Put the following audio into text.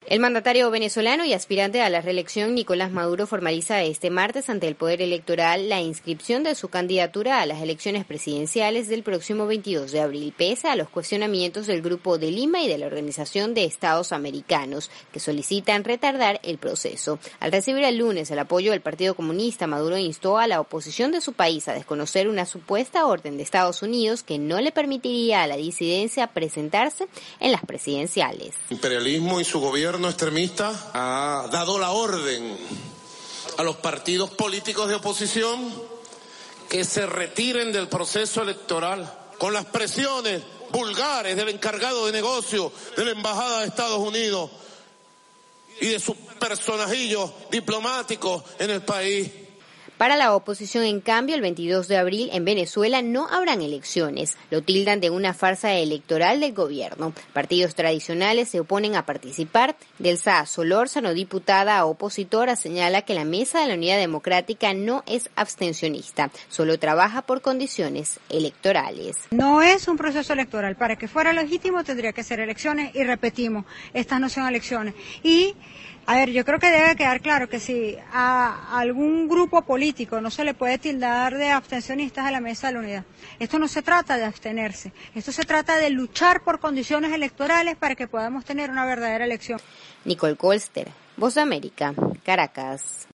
El mandatario venezolano y aspirante a la reelección Nicolás Maduro formaliza este martes ante el Poder Electoral la inscripción de su candidatura a las elecciones presidenciales del próximo 22 de abril, pese a los cuestionamientos del Grupo de Lima y de la Organización de Estados Americanos, que solicitan retardar el proceso. Al recibir el lunes el apoyo del Partido Comunista, Maduro instó a la oposición de su país a desconocer una supuesta orden de Estados Unidos que no le permitiría a la disidencia presentarse en las presidenciales. El imperialismo y su gobierno extremista ha dado la orden a los partidos políticos de oposición que se retiren del proceso electoral con las presiones vulgares del encargado de negocio de la Embajada de Estados Unidos y de sus personajillos diplomáticos en el país. Para la oposición, en cambio, el 22 de abril en Venezuela no habrán elecciones. Lo tildan de una farsa electoral del gobierno. Partidos tradicionales se oponen a participar. Delsa Solórzano, diputada opositora, señala que la Mesa de la Unidad Democrática no es abstencionista, solo trabaja por condiciones electorales. No es un proceso electoral. Para que fuera legítimo tendría que ser elecciones y repetimos, estas no son elecciones. Yo creo que debe quedar claro que si a algún grupo político no se le puede tildar de abstencionistas a la Mesa de la Unidad. Esto no se trata de abstenerse, esto se trata de luchar por condiciones electorales para que podamos tener una verdadera elección. Nicole Colster, Voz de América, Caracas.